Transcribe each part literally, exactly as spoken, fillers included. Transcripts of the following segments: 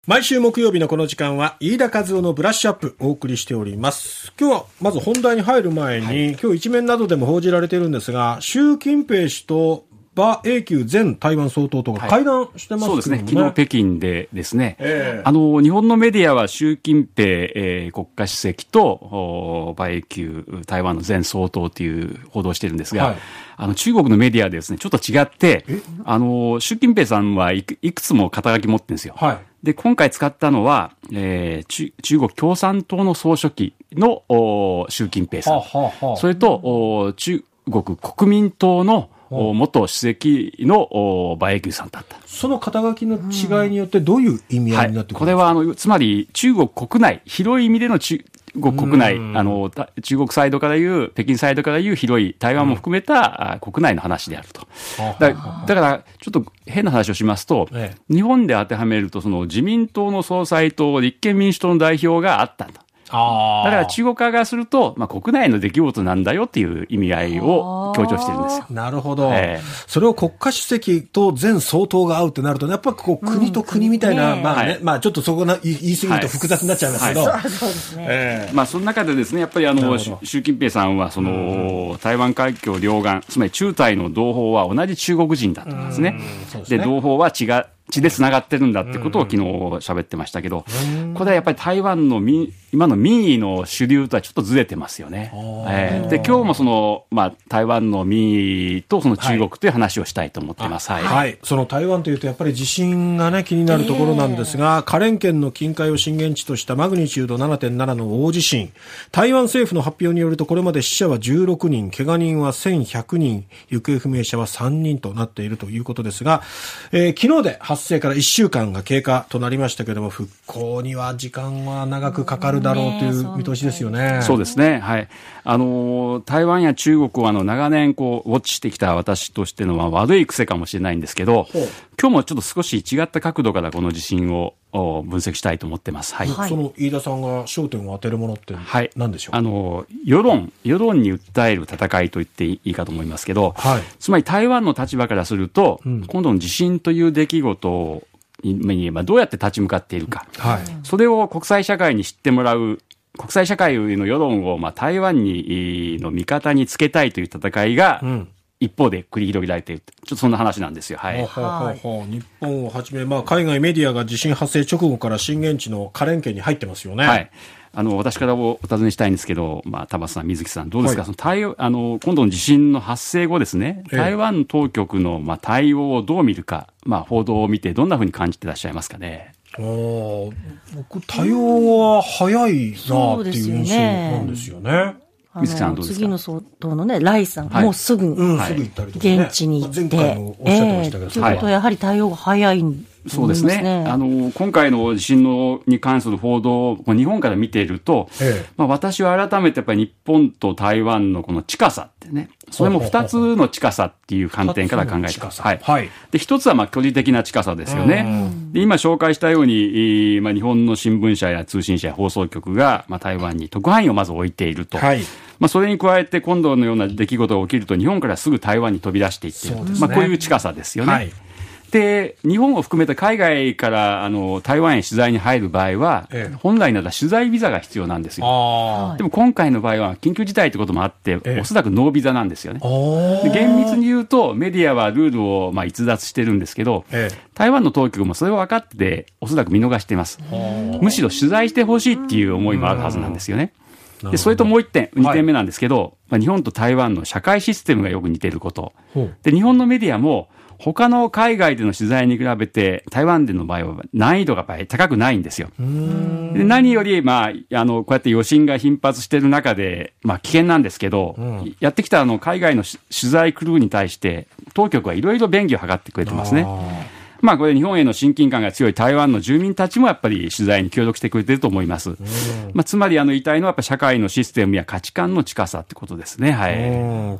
毎週木曜日のこの時間は飯田和夫のブラッシュアップお送りしております。今日はまず本題に入る前に、はい、今日一面などでも報じられているんですが、習近平氏と馬英九前台湾総統とが会談してますけどね、はい、そうですね。 昨日北京でですね、 えー、 あの日本のメディアは習近平、えー、国家主席と馬英九台湾の前総統という報道をしているんですが、はい、あの中国のメディアでですね、ちょっと違って、あの習近平さんはいく、いくつも肩書き持ってるんですよ。はい、で今回使ったのは、えー、中, 中国共産党の総書記の習近平さん、はあはあ、それと中国国民党の元主席の馬英九さんだった。 その肩書きの違いによってどういう意味合いになってくるんですか？はい、 これはあのつまり中国国内、広い意味での中国国内、あの中国サイドからいう、北京サイドからいう広い台湾も含めた、うん、国内の話であると。だ, だからちょっと変な話をしますと、ええ、日本で当てはめるとその自民党の総裁と立憲民主党の代表があったんだ。あだから中国側がすると、まあ、国内の出来事なんだよっていう意味合いを強調してるんですよ。 なるほど、えー。それを国家主席と前総統が会うってなると、ね、やっぱこう国と国みたいな、うん、まあね、はい、まあちょっとそこな言い過ぎると複雑になっちゃいますけど、はいはい、 そうですね。 えー、まあその中でですね、やっぱりあの習近平さんはその、うん、台湾海峡両岸、つまり中台の同胞は同じ中国人だとかですね。うん、で、ね、同胞は違う。血で繋がってるんだってことを昨日喋ってましたけど、これはやっぱり台湾の民今の民意の主流とはちょっとずれてますよね。えー、で今日もその、まあ、台湾の民意とその中国という話をしたいと思ってます。はい。 はいはい、その台湾というとやっぱり地震がね気になるところなんですが、花蓮県の近海を震源地としたマグニチュード ななてんなな の大地震。台湾政府の発表によるとこれまで死者はじゅうろくにん、怪我人はせんひゃくにん、行方不明者はさんにんとなっているということですが、えー、昨日で発生からいっしゅうかんが経過となりましたけれども、復興には時間は長くかかるだろうという見通しですよね。 そうですね。はい。あの台湾や中国をあの長年こうウォッチしてきた私としてのは悪い癖かもしれないんですけど、今日もちょっと少し違った角度からこの地震を分析したいと思ってます。はい。 その飯田さんが焦点を当てるものって何でしょう？ はい、あの世論世論に訴える戦いと言っていいかと思いますけど、はい、つまり台湾の立場からすると、うん、今度の地震という出来事をにどうやって立ち向かっているか、はい、それを国際社会に知ってもらう、国際社会の世論をまあ台湾にの味方につけたいという戦いが、うん一方で繰り広げられている。ちょっとそんな話なんですよ。はい。 ほうほうほう。日本をはじめ、まあ、海外メディアが地震発生直後から震源地の花蓮県に入ってますよね。 はい。あの、私からお尋ねしたいんですけど、まあ、田端さん、水木さん、どうですか、はい、その対応、あの、今度の地震の発生後ですね、台湾当局の、まあ、対応をどう見るか、まあ、報道を見てどんなふうに感じていらっしゃいますかね。 あ僕、対応は早いなっていう印象なんですよね。 あの次の総統のね、ライさん、はい、もうすぐに現地に行って、前回もおっしゃってましたけど、ということはやはり対応が早いんですね。 そうですね。あの今回の地震のに関する報道を日本から見ていると、ええまあ、私は改めてやっぱり日本と台湾のこの近さってね、それもふたつの近さっていう観点から考えてます。はい。はい、で一つはまあ距離的な近さですよね。で今紹介したように、まあ、日本の新聞社や通信社や放送局が、まあ、台湾に特派員をまず置いていると。はいまあ、それに加えて今度のような出来事が起きると日本からすぐ台湾に飛び出していっている、ねまあ、こういう近さですよね。はい、で日本を含めた海外からあの台湾へ取材に入る場合は、ええ、本来なら取材ビザが必要なんですよ。あでも今回の場合は緊急事態ということもあって、ええ、おそらくノービザなんですよね。で厳密に言うとメディアはルールをまあ逸脱してるんですけど、ええ、台湾の当局もそれを分かっておそらく見逃しています。むしろ取材してほしいっていう思いもあるはずなんですよね。でそれともう一点、にてんめなんですけど、はいまあ、日本と台湾の社会システムがよく似ていること。で、日本のメディアも他の海外での取材に比べて台湾での場合は難易度がやっぱり高くないんですよ。で何より、まあ、あの、こうやって余震が頻発している中で、まあ危険なんですけど、うん、やってきたあの海外の取材クルーに対して当局はいろいろ便宜を図ってくれてますね。まあこれ日本への親近感が強い台湾の住民たちもやっぱり取材に協力してくれていると思います。まあつまりあの言いたいのはやっぱ社会のシステムや価値観の近さってことですね。はい。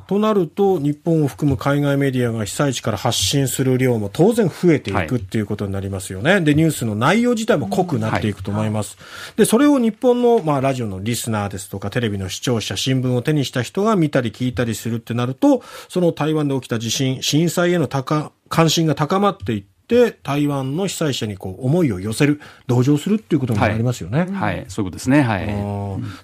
となると日本を含む海外メディアが被災地から発信する量も当然増えていくっていうことになりますよね。はい、でニュースの内容自体も濃くなっていくと思います。はい、でそれを日本のまあラジオのリスナーですとかテレビの視聴者、新聞を手にした人が見たり聞いたりするってなると、その台湾で起きた地震、震災への高関心が高まっていってって台湾の被災者にこう思いを寄せる、同情するっていうことになりますよね。 はい、はい、そういうことですね。はい。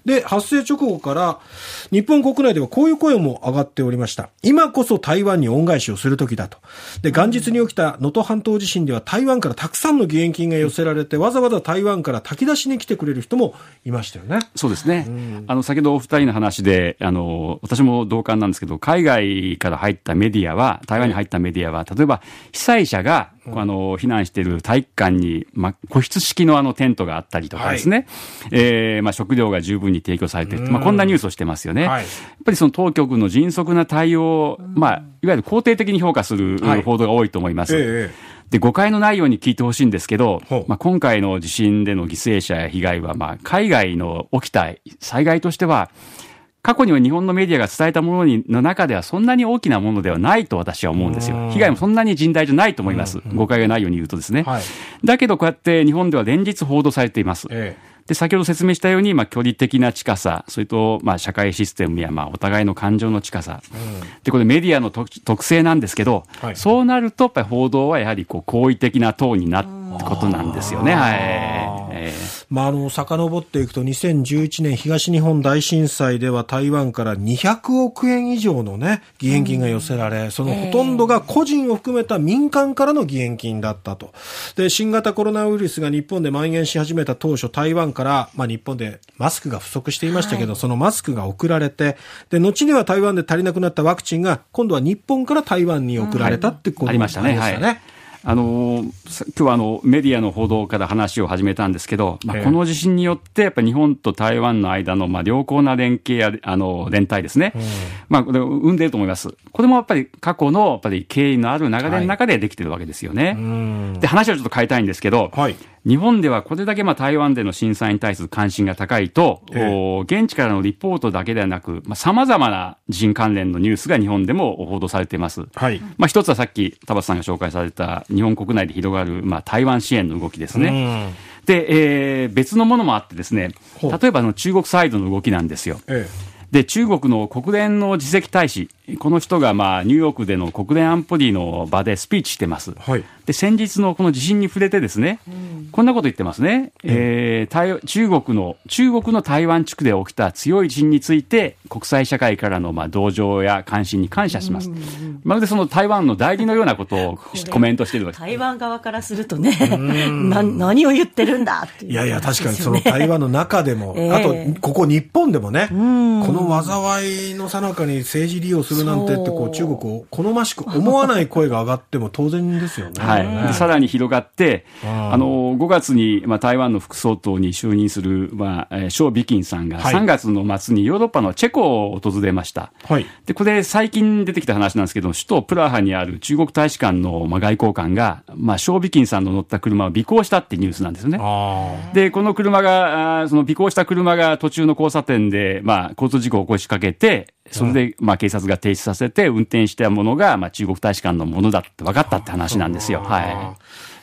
で、発生直後から日本国内ではこういう声も上がっておりました。今こそ台湾に恩返しをする時だと。で、元日に起きた能登半島地震では台湾からたくさんの義援金が寄せられて、わざわざ台湾から炊き出しに来てくれる人もいましたよね。 そうですね。うん、あの、先ほどお二人の話で、あの、私も同感なんですけど、海外から入ったメディアは、台湾に入ったメディアは、例えば被災者が、うん、あの、避難している体育館に、ま、個室式のあのテントがあったりとかですね、はい、えー、まあ、食料が十分に提供されている、まあ、こんなニュースをしてますよね。はい、やっぱりその当局の迅速な対応、まあ、いわゆる肯定的に評価する報道が多いと思います。はい、ええ、で、誤解のないように聞いてほしいんですけど、まあ、今回の地震での犠牲者や被害は、まあ、海外の起きた災害としては、過去には日本のメディアが伝えたものにの中ではそんなに大きなものではないと私は思うんですよ。被害もそんなに甚大じゃないと思います。誤解がないように言うとですね。はい、だけどこうやって日本では連日報道されています。ええ、で、先ほど説明したように、まあ、距離的な近さ、それと、まあ、社会システムや、まあ、お互いの感情の近さ。うん、で、これメディアの特性なんですけど、はい、そうなると、やっぱり報道はやはり、こう、好意的なトーンになるってことなんですよね。はい。えー、 まあ、あの、遡っていくと、にせんじゅういちねん東日本大震災では台湾からにひゃくおくえん以上のね、義援金が寄せられ、そのほとんどが個人を含めた民間からの義援金だったと。で、新型コロナウイルスが日本で蔓延し始めた当初、台湾から、まあ、日本でマスクが不足していましたけど、はい、そのマスクが送られて、で、後には台湾で足りなくなったワクチンが、今度は日本から台湾に送られたってこと、うん、 ありましたね。はい。あの、今日はあの、メディアの報道から話を始めたんですけど、まあ、この地震によって、やっぱり日本と台湾の間の、まあ、良好な連携や、あの、連帯ですね。うん、まあ、これを生んでいると思います。これもやっぱり過去の、やっぱり経緯のある流れの中でできているわけですよね。はい、で、話をちょっと変えたいんですけど、はい、日本ではこれだけまあ台湾での震災に対する関心が高いと、えー、現地からのリポートだけではなく、まあ、様々な地震関連のニュースが日本でも報道されています。はい、まあ、一つはさっき田畑さんが紹介された日本国内で広がる、まあ、台湾支援の動きですね。で、えー、別のものもあってですね、例えばの中国サイドの動きなんですよ。えーで、中国の国連の次席大使、この人がまあニューヨークでの国連安保理の場でスピーチしてます。はい、で、先日のこの地震に触れてですね、うん、こんなこと言ってますね。うん、えー、中国の、中国の台湾地区で起きた強い地震について、国際社会からのまあ同情や関心に感謝します。うんうん、まるでその台湾の代理のようなことをコメントしてるわけです。 台湾側からするとね、な何を言ってるんだっていう、ね。 いやいや、確かにその台湾の中でも、えー、あと、ここ日本でもね、この災いの最中に政治利用するなんてってこう中国を好ましく思わない声が上がっても当然ですよね。 はい。でさらに広がって、あのごがつにまあ台湾の副総統に就任するまあ蕭美琴さんがさんがつの末にヨーロッパのチェコを訪れました。はい。でこれ最近出てきた話なんですけど、首都プラハにある中国大使館のまあ外交官がまあ蕭美琴さんの乗った車を尾行したってニュースなんですね。あでこの車がその尾行した車が途中の交差点でまあ交通事故を起こしかけて、それで、まあ、警察が停止させて、運転したものが、まあ、中国大使館のものだって分かったって話なんですよ。はい。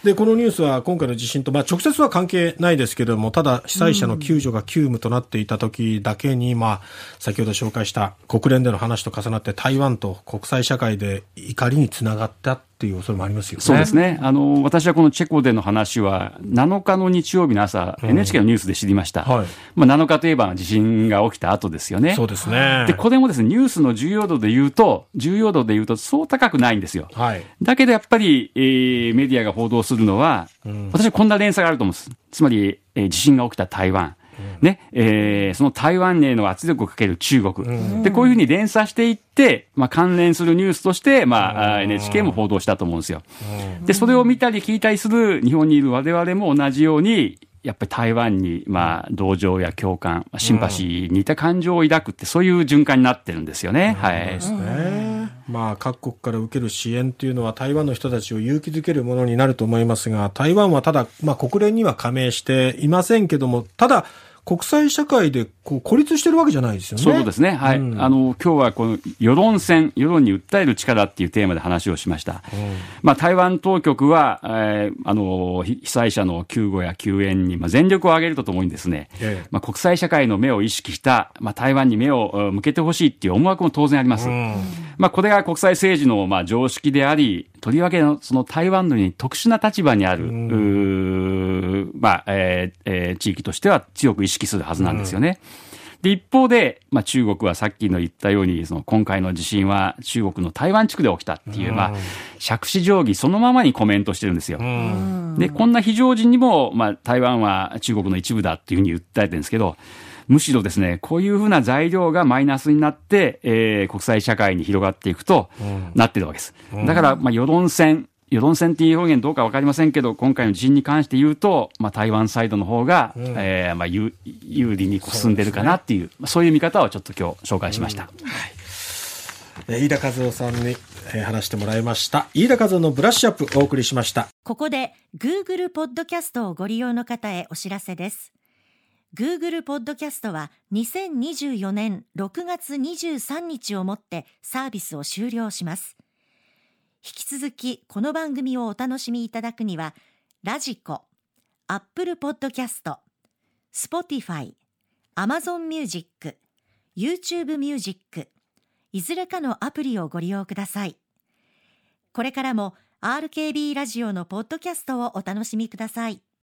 で、このニュースは今回の地震と、まあ、直接は関係ないですけれども、ただ、被災者の救助が急務となっていた時だけに、まあ、先ほど紹介した国連での話と重なって、台湾と国際社会で怒りにつながったっていう恐れもありますよね。 そうですね。あの、私はこのチェコでの話は、なのかの日曜日の朝、うん、エヌエイチケー のニュースで知りました。はい。まあ、なのかといえば地震が起きた後ですよね。 そうですね。 で、これもですね、ニュースの重要度で言うと、重要度で言うと、そう高くないんですよ。はい。だけどやっぱり、えー、メディアが報道するのは、うん、私はこんな連鎖があると思うんです。つまり、えー、地震が起きた台湾。ね、えー、その台湾への圧力をかける中国。うん、で、こういうふうに連鎖していって、まあ、関連するニュースとして、まあ、エヌエイチケー も報道したと思うんですよ。で、それを見たり聞いたりする日本にいる我々も同じように、やっぱり台湾に、まあ、同情や共感、シンパシーに似た感情を抱くって、そういう循環になってるんですよね。はい。そうですね。まあ、各国から受ける支援っていうのは台湾の人たちを勇気づけるものになると思いますが、台湾はただ、まあ、国連には加盟していませんけども、ただ、国際社会でこう孤立してるわけじゃないですよね。 そうですね。はい。うん、あの、今日はこの世論戦、世論に訴える力っていうテーマで話をしました。うん、まあ、台湾当局は、えー、あの、被災者の救護や救援に、まあ、全力を挙げるとともにですね、ええ、まあ、国際社会の目を意識した、まあ、台湾に目を向けてほしいっていう思惑も当然あります。うん、まあ、これが国際政治の、まあ、常識であり、 とりわけのその台湾のように特殊な立場にある、うーまあ、えーえー、地域としては強く意識するはずなんですよね。で、一方で、まあ、中国はさっきの言ったように、その今回の地震は中国の台湾地区で起きたっていう、まあ、杓子定規そのままにコメントしてるんですよ。で、こんな非常時にも、まあ、台湾は中国の一部だっていうふうに訴えてるんですけど、むしろですね、こういうふうな材料がマイナスになって、えー、国際社会に広がっていくと、なってるわけです。だから、まあ、世論戦、世論戦っていう表現どうかわかりませんけど、今回の地震に関して言うと、まあ、台湾サイドの方が、うん、えー、まあ、有, 有利に進んでるかなっていう、そう、ね、そういう見方をちょっと今日紹介しました。 うん、はい、飯田和夫さんに、えー、話してもらいました。飯田和夫のブラッシュアップお送りしました。 ここで Google ポッドキャストをご利用の方へお知らせです。Google ポッドキャストはにせんにじゅうよねんろくがつにじゅうさんにちをもってサービスを終了します。引き続きこの番組をお楽しみいただくには、ラジコ、Apple Podcast、Spotify、Amazon Music、YouTube Music、いずれかのアプリをご利用ください。これからも アールケービー ラジオのポッドキャストをお楽しみください。